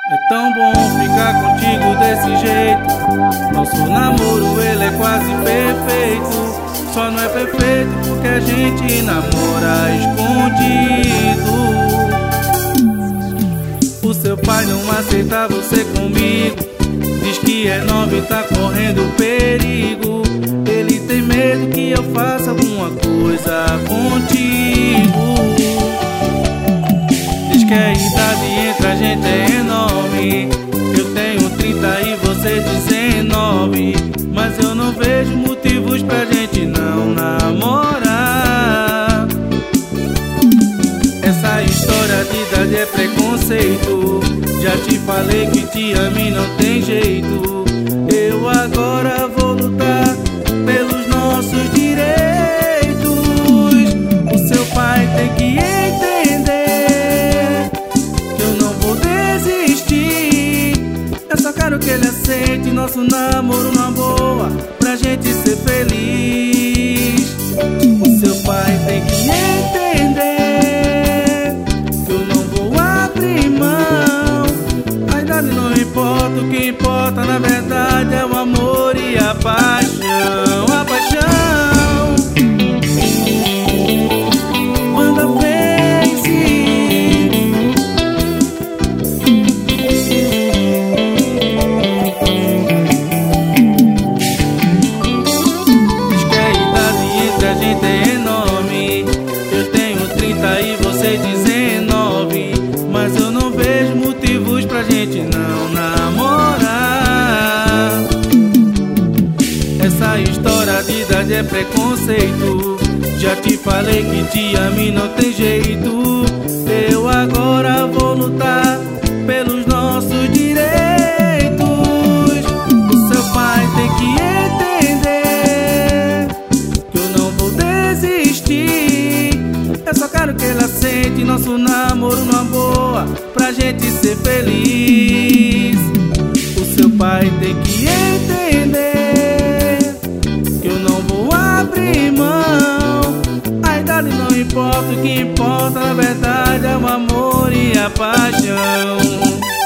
É tão bom ficar contigo desse jeito. Nosso namoro, ele é quase perfeito. Só não é perfeito porque a gente namora escondido. O seu pai não aceita você comigo. Diz que é nova e tá correndo perigo. Ele tem medo que eu faça alguma coisa contigo. Diz que a idade entre a gente é enorme. Eu tenho 30 e você 19. Mas eu não vejo motivos pra gente não namorar. Essa história de idade é preconceito. Já te falei que te amo e não tem jeito. Eu agora vou lutar pelos nossos direitos. O seu pai tem que entender que eu não vou desistir. Eu só quero que ele aceite nosso namoro numa boa, pra gente ser feliz. O seu pai tem que entender que eu não vou abrir mão. A idade não importa, o que importa na verdade é o amor e a paixão. A paixão quando vence. Diz que a idade entre a gente é enorme. Eu tenho 30 e você 19. Mas eu não vejo motivos pra gente não namorar. Essa história de idade é preconceito. Já te falei que te amo e não tem jeito. Eu agora vou lutar pelos nossos direitos. O seu pai tem que entender que eu não vou desistir. Eu só quero que ele aceite nosso namoro numa boa, pra gente ser feliz. O seu pai tem que entender que eu não vou abrir mão. A idade não importa, o que importa na verdade é o amor e a paixão.